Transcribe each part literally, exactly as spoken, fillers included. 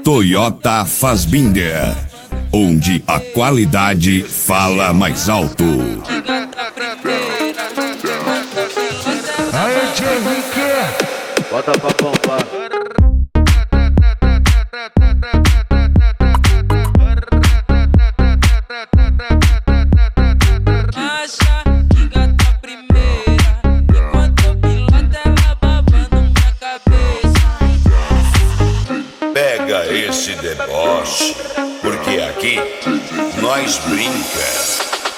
Toyota Fassbinder, onde a qualidade fala mais alto. Aí, Tio Henrique, bota pra pombar. Pega esse deboche, porque aqui nós brinca.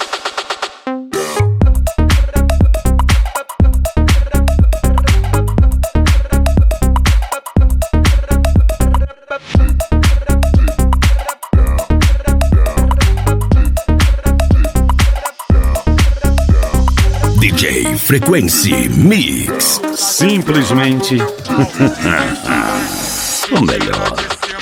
D J Frequency Mix. Simplesmente o melhor.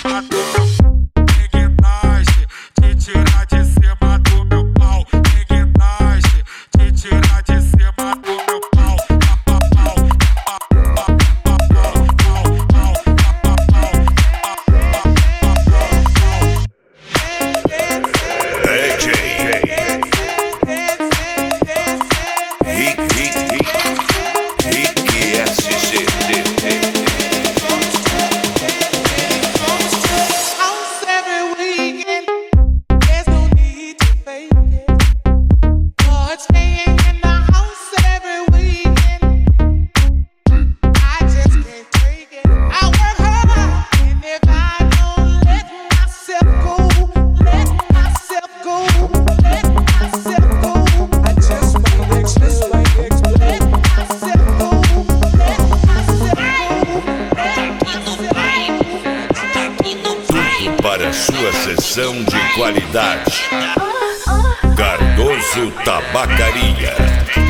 Para sua sessão de qualidade, Cardoso Tabacaria.